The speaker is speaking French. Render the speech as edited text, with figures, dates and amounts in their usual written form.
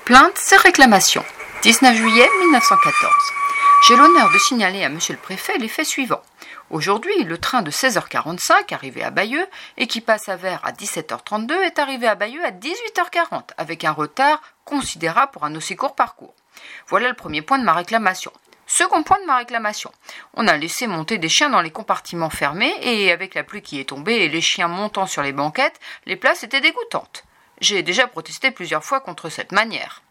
Plaintes et réclamations. 19 juillet 1914. J'ai l'honneur de signaler à monsieur le préfet les faits suivants. Aujourd'hui, le train de 16h45 arrivé à Bayeux et qui passe à Vert à 17h32 est arrivé à Bayeux à 18h40 avec un retard considérable pour un aussi court parcours. Voilà le premier point de ma réclamation. Second point de ma réclamation. On a laissé monter des chiens dans les compartiments fermés et avec la pluie qui est tombée et les chiens montant sur les banquettes, les places étaient dégoûtantes. J'ai déjà protesté plusieurs fois contre cette manière.